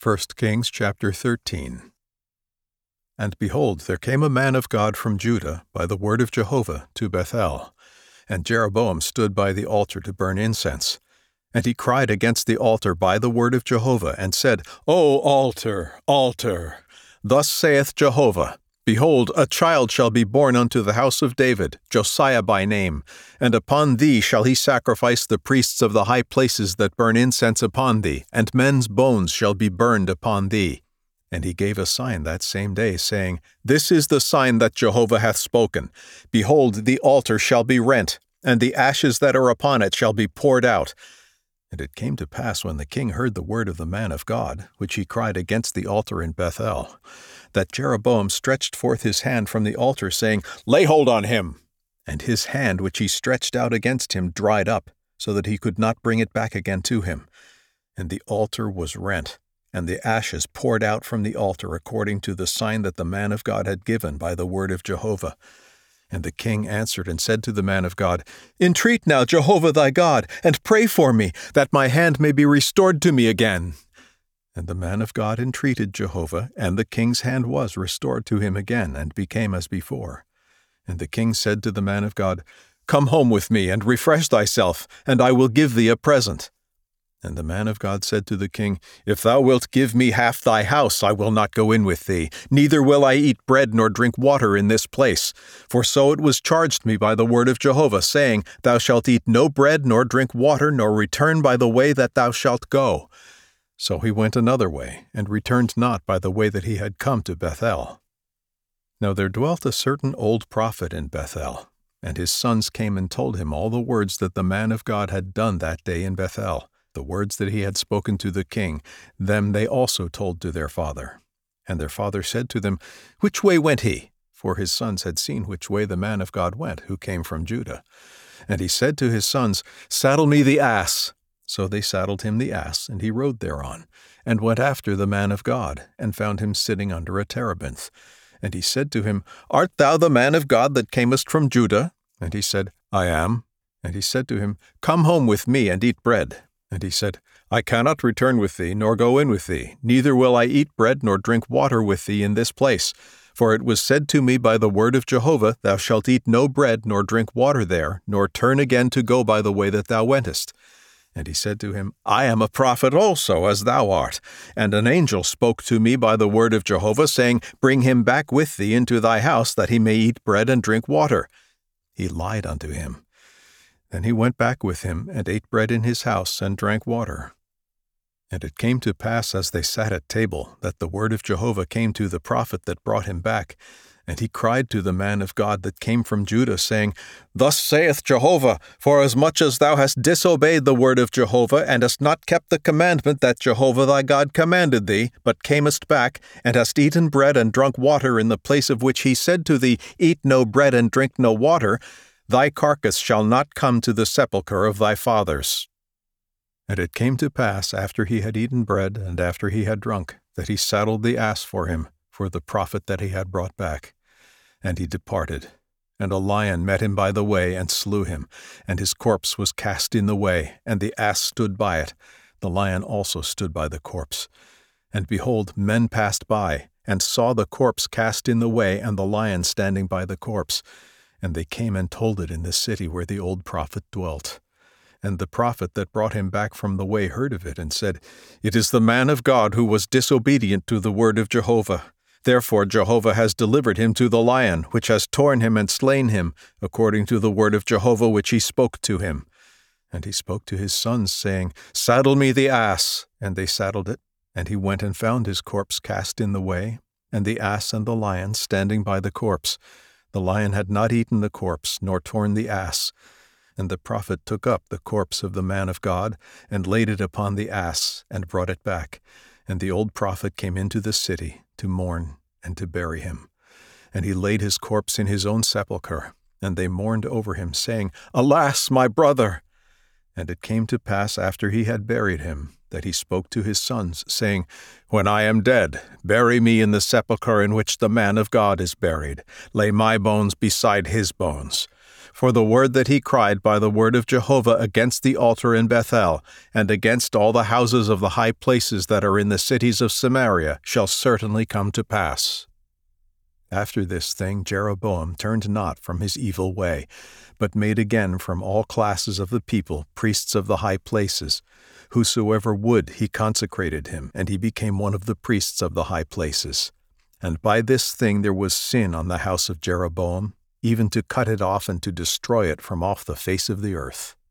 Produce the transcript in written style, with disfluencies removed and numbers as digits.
1 Kings chapter 13. And behold, there came a man of God from Judah by the word of Jehovah to Bethel. And Jeroboam stood by the altar to burn incense. And he cried against the altar by the word of Jehovah, and said, O altar, altar! Thus saith Jehovah, Behold, a child shall be born unto the house of David, Josiah by name, and upon thee shall he sacrifice the priests of the high places that burn incense upon thee, and men's bones shall be burned upon thee. And he gave a sign that same day, saying, This is the sign that Jehovah hath spoken. Behold, the altar shall be rent, and the ashes that are upon it shall be poured out. And it came to pass, when the king heard the word of the man of God, which he cried against the altar in Bethel, that Jeroboam stretched forth his hand from the altar, saying, Lay hold on him! And his hand which he stretched out against him dried up, so that he could not bring it back again to him. And the altar was rent, and the ashes poured out from the altar, according to the sign that the man of God had given by the word of Jehovah. And the king answered and said to the man of God, Entreat now Jehovah thy God, and pray for me, that my hand may be restored to me again. And the man of God entreated Jehovah, and the king's hand was restored to him again, and became as before. And the king said to the man of God, Come home with me, and refresh thyself, and I will give thee a present. And the man of God said to the king, If thou wilt give me half thy house, I will not go in with thee, neither will I eat bread nor drink water in this place. For so it was charged me by the word of Jehovah, saying, Thou shalt eat no bread nor drink water, nor return by the way that thou shalt go. So he went another way, and returned not by the way that he had come to Bethel. Now there dwelt a certain old prophet in Bethel, and his sons came and told him all the words that the man of God had done that day in Bethel, the words that he had spoken to the king. Them they also told to their father. And their father said to them, Which way went he? For his sons had seen which way the man of God went, who came from Judah. And he said to his sons, Saddle me the ass. So they saddled him the ass, and he rode thereon, and went after the man of God, and found him sitting under a terebinth. And he said to him, Art thou the man of God that camest from Judah? And he said, I am. And he said to him, Come home with me, and eat bread. And he said, I cannot return with thee, nor go in with thee, neither will I eat bread nor drink water with thee in this place. For it was said to me by the word of Jehovah, Thou shalt eat no bread nor drink water there, nor turn again to go by the way that thou wentest. And he said to him, I am a prophet also, as thou art. And an angel spoke to me by the word of Jehovah, saying, Bring him back with thee into thy house, that he may eat bread and drink water. He lied unto him. Then he went back with him, and ate bread in his house, and drank water. And it came to pass, as they sat at table, that the word of Jehovah came to the prophet that brought him back. And he cried to the man of God that came from Judah, saying, Thus saith Jehovah, Forasmuch as thou hast disobeyed the word of Jehovah, and hast not kept the commandment that Jehovah thy God commanded thee, but camest back, and hast eaten bread and drunk water in the place of which he said to thee, Eat no bread and drink no water, thy carcass shall not come to the sepulchre of thy fathers. And it came to pass, after he had eaten bread, and after he had drunk, that he saddled the ass for him, for the prophet that he had brought back. And he departed. And a lion met him by the way, and slew him. And his corpse was cast in the way, and the ass stood by it. The lion also stood by the corpse. And behold, men passed by, and saw the corpse cast in the way, and the lion standing by the corpse. And they came and told it in the city where the old prophet dwelt. And the prophet that brought him back from the way heard of it, and said, It is the man of God who was disobedient to the word of Jehovah. Therefore Jehovah has delivered him to the lion, which has torn him and slain him, according to the word of Jehovah which he spoke to him. And he spoke to his sons, saying, Saddle me the ass. And they saddled it. And he went and found his corpse cast in the way, and the ass and the lion standing by the corpse. The lion had not eaten the corpse, nor torn the ass. And the prophet took up the corpse of the man of God, and laid it upon the ass, and brought it back. And the old prophet came into the city to mourn and to bury him. And he laid his corpse in his own sepulchre, and they mourned over him, saying, Alas, my brother! And it came to pass, after he had buried him, that he spoke to his sons, saying, When I am dead, bury me in the sepulchre in which the man of God is buried. Lay my bones beside his bones. For the word that he cried by the word of Jehovah against the altar in Bethel, and against all the houses of the high places that are in the cities of Samaria, shall certainly come to pass. After this thing Jeroboam turned not from his evil way, but made again from all classes of the people priests of the high places. Whosoever would, he consecrated him, and he became one of the priests of the high places. And by this thing there was sin on the house of Jeroboam, even to cut it off and to destroy it from off the face of the earth.